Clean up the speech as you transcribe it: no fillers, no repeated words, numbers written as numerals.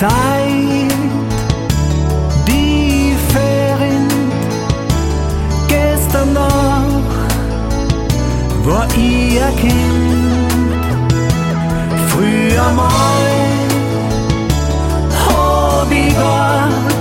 Zeit, die verrinnt. Gestern noch war ich ein Kind. Früher mal hab ich gar